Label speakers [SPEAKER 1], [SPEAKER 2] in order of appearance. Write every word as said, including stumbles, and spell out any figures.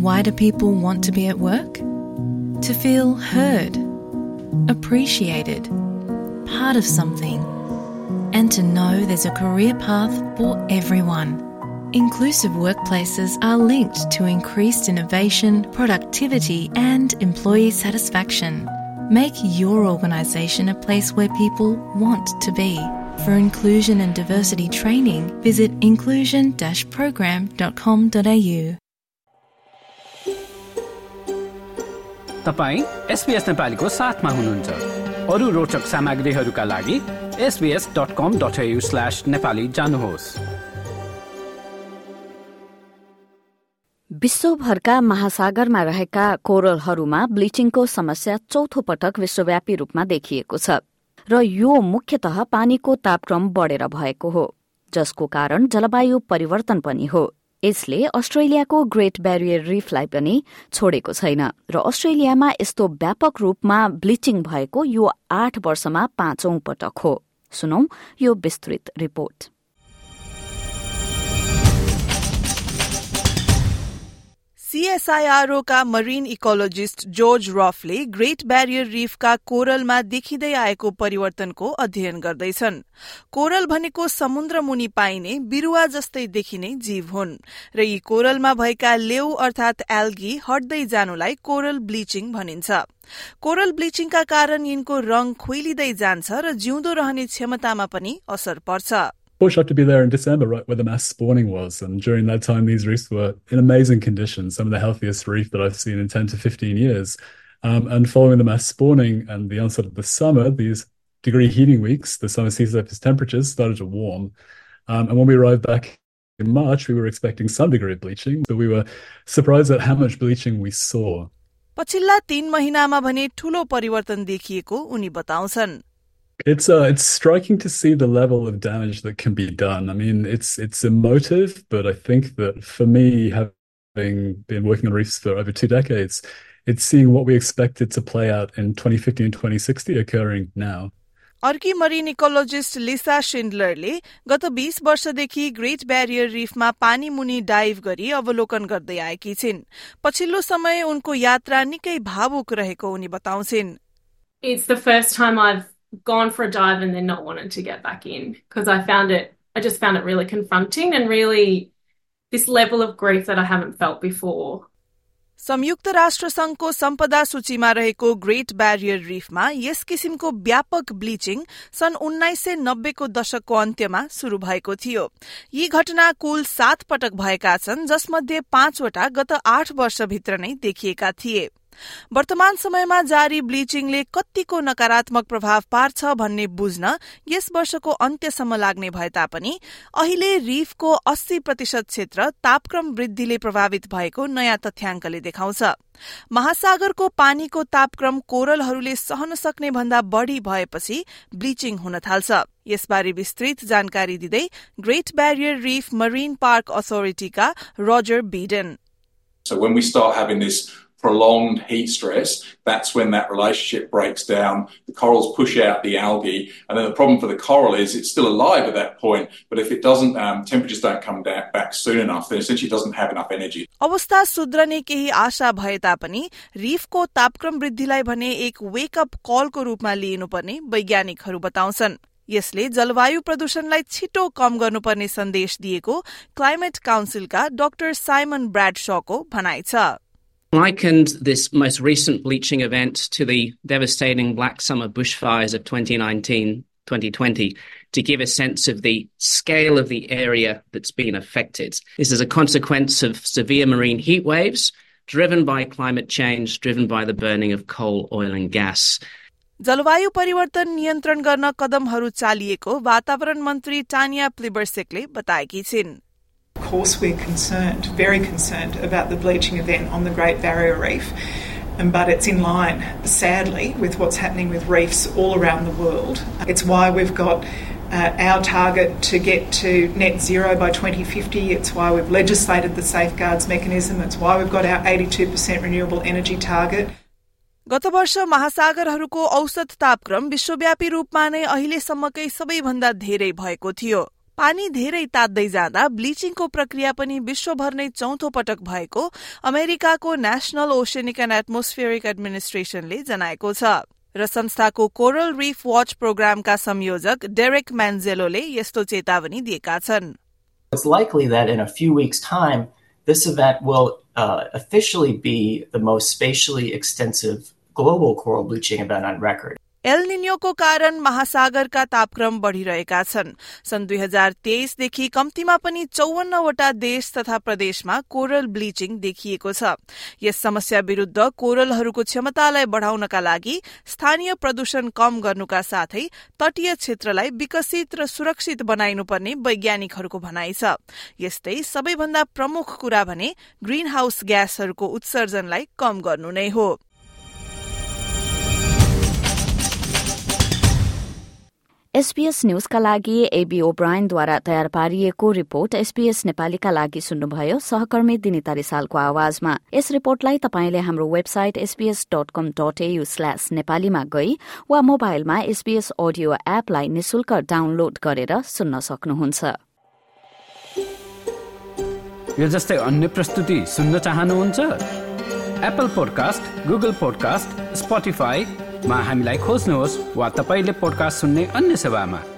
[SPEAKER 1] Why do people want to be at work? To feel heard, appreciated, part of something, and to know there's a career path for everyone. Inclusive workplaces are linked to increased innovation, productivity, and employee satisfaction. Make your organisation a place where people want to be. For inclusion and diversity training, visit inclusion dash program dot com dot a u.
[SPEAKER 2] तपाईँ SBS नेपालीको साथमा हुनुहुन्छ। अरू रोचक सामग्रीहरूका लागि S B S dot com dot A U slash Nepali जानुहोस्।
[SPEAKER 3] विश्वभरका महासागरमा रहेका कोरलहरूमा ब्लिचिङको समस्या चौथो पटक विश्वव्यापी रूपमा देखिएको छ र यो मुख्यतः पानीको तापक्रम बढेर भएको हो, जसको कारण जलवायु परिवर्तन पनि हो। यसले अस्ट्रेलियाको ग्रेट ब्यारियर रिफलाई पनि छोडेको छैन र अस्ट्रेलियामा यस्तो व्यापक रूपमा ब्लिचिङ भएको यो आठ वर्षमा पाँचौं पटक हो। सुनौ यो विस्तृत रिपोर्ट।
[SPEAKER 4] C S I R O का मरीन इकोलोजिस्ट जॉर्ज रफले ग्रेट ब्यारियर रीफका कोरलमा देखिँदै आएको परिवर्तनको अध्ययन गर्दैछन्। कोरल भनेको समुद्र मुनि पाइने बिरुवा जस्तै देखिने जीव हुन् र यी कोरलमा भएका लेउ अर्थात एल्गी हट्दै जानुलाई कोरल ब्लिचिङ भनिन्छ। कोरल ब्लिचिङका कारण यिनको रंग खुइलिँदै जान्छ र जिउँदो रहने क्षमतामा पनि असर पर्छ।
[SPEAKER 5] Fortunate to be there in December, right where the mass spawning was. And during that time, these reefs were in amazing condition, some of the healthiest reef that I've seen in ten to fifteen years. Um, and following the mass spawning and the onset of the summer, these degree heating weeks, the summer sea surface temperatures started to warm. Um, and when we arrived back in March, we were expecting some degree of bleaching, but we were surprised at how much bleaching we saw.
[SPEAKER 4] पछिल्ला तीन महिनामा भने ठूलो परिवर्तन देखिएको उनी बताउँछन्।
[SPEAKER 5] It's uh, it's striking to see the level of damage that can be done. I mean, it's it's emotive, but I think that for me, having been working on reefs for over two decades, it's seeing what we expected to play out in twenty fifty and twenty sixty occurring now.
[SPEAKER 4] अर्की marine ecologist Lisa शिन्डलरले गत बीस वर्षदेखि great barrier रिफमा पानी मुनि dive गरी अवलोकन गर्दै आएकी छिन्। पछिल्लो समय उनको यात्रा निकै भावुक रहेको उनी बताउँछिन्।
[SPEAKER 6] It's the first time I've gone for a dive and then not wanted to get back in because I found it, I just found it really confronting and really this level of grief that I haven't felt before.
[SPEAKER 4] संयुक्त राष्ट्र संघको सम्पदा सूचीमा रहेको great barrier रिफमा यस किसिमको व्यापक bleaching सन् उन्नाइस सय नब्बे को दशकको अन्त्यमा शुरू भएको थियो। यी घटना कुल सात पटक भएका छन्, जसमध्ये पाँचवटा गत आठ वर्षभित्र नै देखिएका थिए। वर्तमान समयमा जारी ब्लिचिङले कतिको नकारात्मक प्रभाव पार्छ भन्ने बुझ्न यस वर्षको अन्त्यसम्म लाग्ने भए तापनि अहिले रिफको अस्सी प्रतिशत क्षेत्र तापक्रम वृद्धिले प्रभावित भएको नयाँ तथ्याङ्कले देखाउँछ। महासागरको पानीको तापक्रम कोरलहरूले सहन सक्ने भन्दा बढी भएपछि ब्लिचिङ हुन थाल्छ। यसबारे विस्तृत जानकारी दिँदै great barrier reef marine park अथोरिटीका Roger Beeden.
[SPEAKER 7] So when we start having this prolonged heat stress, that's when that relationship breaks down. The corals push out the algae, and then the problem for the coral is it's still alive at that point, but if it doesn't, um, temperatures don't come down, back soon enough, then essentially it doesn't have enough energy.
[SPEAKER 4] अवस्था सुध्रने केही आशा भए तापनि रिफको तापक्रम वृद्धिलाई भने एक wake up कलको रूपमा लिनुपर्ने वैज्ञानिकहरू बताउँछन्। यसले जलवायु प्रदूषणलाई छिटो कम गर्नुपर्ने सन्देश दिएको क्लाइमेट काउन्सिलका डाक्टर साइमन ब्राडशॉको भनाइ छ।
[SPEAKER 8] Likened this most recent bleaching event to the devastating Black Summer bushfires of twenty nineteen twenty twenty to give a sense of the scale of the area that's been affected. This is a consequence of severe marine heat waves driven by climate change, driven by the burning of coal, oil and gas.
[SPEAKER 4] जलवायु परिवर्तन नियन्त्रण गर्न कदमहरू चालिएको वातावरण मन्त्री टानिया प्लिबर्सेकले बताएकी छिन्।
[SPEAKER 9] Of course we're concerned, very concerned about the bleaching event on the Great Barrier Reef, but it's in line, sadly, with what's happening with reefs all around the world. It's why we've got uh, our target to get to net zero by twenty fifty. It's why we've legislated the safeguards mechanism. It's why we've got our eighty-two percent renewable energy target.
[SPEAKER 4] गत वर्ष महासागरहरूको औसत तापक्रम विश्वव्यापी रूपमा नै अहिलेसम्मकै सबैभन्दा धेरै भएको थियो। पानी धेरै तात्दै जाँदा ब्लिचिङको प्रक्रिया पनि विश्वभर नै चौथो पटक भएको अमेरिकाको नेशनल ओशनिक एन्ड एटमोस्फेरिक एडमिनिस्ट्रेशनले जनाएको छ र संस्थाको कोरल रिफ वाच प्रोग्रामका संयोजक डेरेक म्यान्जेलोले यस्तो चेतावनी दिएका छन्।
[SPEAKER 10] It's likely that in a few weeks' time, this event will uh, officially be the most spatially extensive global coral bleaching event on record.
[SPEAKER 4] El निन्योको कारण महासागरका तापक्रम बढ़िरहेका छन्। सन् दुई हजार तेइस देखि कम्तीमा पनि चौवन्नवटा देश तथा प्रदेशमा कोरल ब्लिचिङ देखिएको छ। यस समस्या विरुद्ध कोरलहरूको क्षमतालाई बढ़ाउनका लागि स्थानीय प्रदूषण कम गर्नुका साथै तटीय क्षेत्रलाई विकसित र सुरक्षित बनाइनुपर्ने वैज्ञानिकहरूको भनाइ छ। यस्तै सबैभन्दा प्रमुख कुरा भने ग्रीन हाउस ग्यासहरूको उत्सर्जनलाई कम गर्नु नै हो।
[SPEAKER 3] एसपीएस न्यूजका लागि एबी ओब्रायनद्वारा तयार पारिएको रिपोर्ट एसपीएस नेपालीका लागि सुन्नुभयो, सहकर्मी दिनिता रिसालको आवाजमा। यस रिपोर्टलाई तपाईंले हाम्रो website SPS dot com dot AU slash नेपालीमा गई वा मोबाइलमा एसपीएस अडियो एपलाई निशुल्क डाउनलोड गरेर सुन्न सक्नुहुन्छ।
[SPEAKER 2] यो जस्तै अन्य प्रस्तुति सुन्न चाहनुहुन्छ? Apple podcast, Google podcast, Spotify मा हामीलाई खोज्नुहोस् वा तपाईले पोडकास्ट सुन्ने अन्य सेवामा।